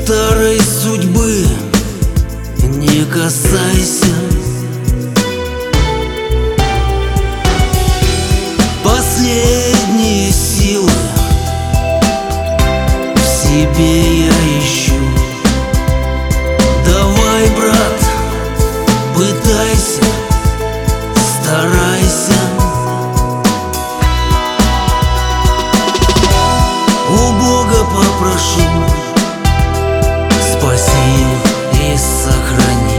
старой судьбы не касайся. Последние силы в себе я ищу. Давай, брат, пытайся, старайся. У Бога попрошу, спаси и сохрани.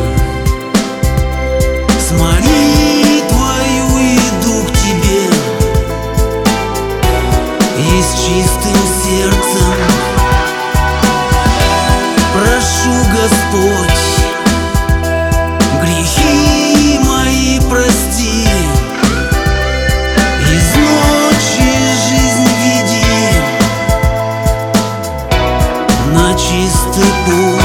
С молитвою иду к тебе и с чистым сердцем прошу, Господь, грехи мои прости, из ночи жизнь веди на чистый путь.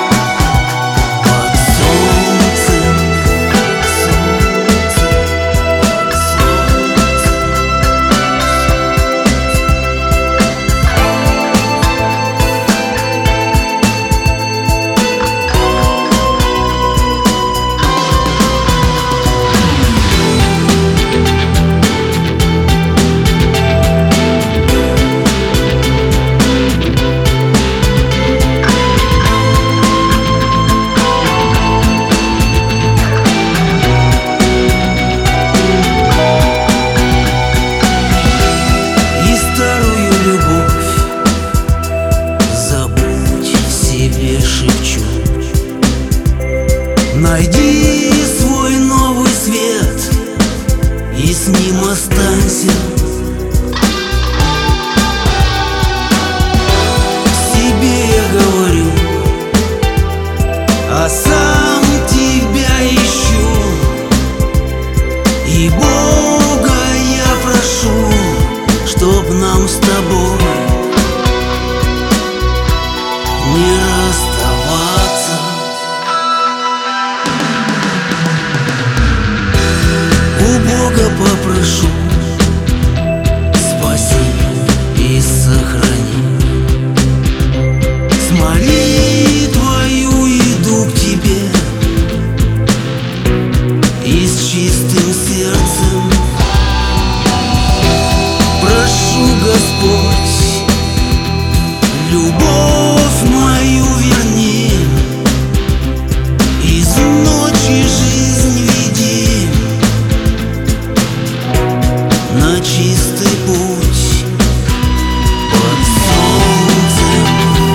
Шепчу: найди свой новый свет и с ним останься. Себе я говорю, а сам тебя ищу, и Бога я прошу, чтоб нам с тобой не расставаться. У Бога попрошу, спаси и сохрани. С молитвою иду к тебе и с чистым сердцем прошу, Господь, любовь мою верни, из ночи жизнь веди на чистый путь под солнцем.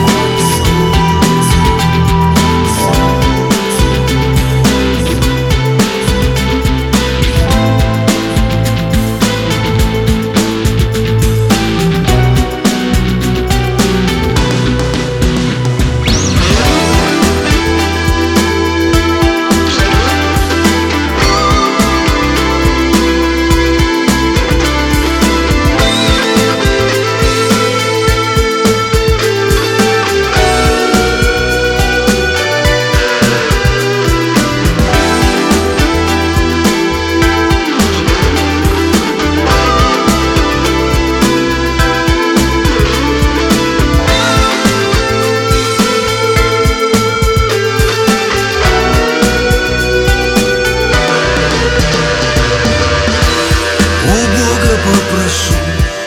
Попрошу,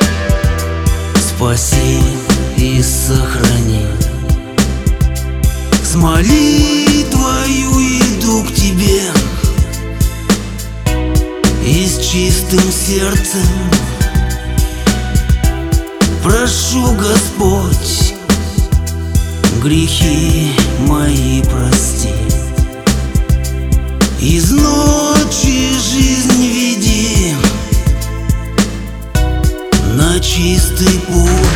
спаси и сохрани. С молитвою иду к тебе и с чистым сердцем прошу, Господь, грехи мои прости, из ночи жизнь веди на чистый путь.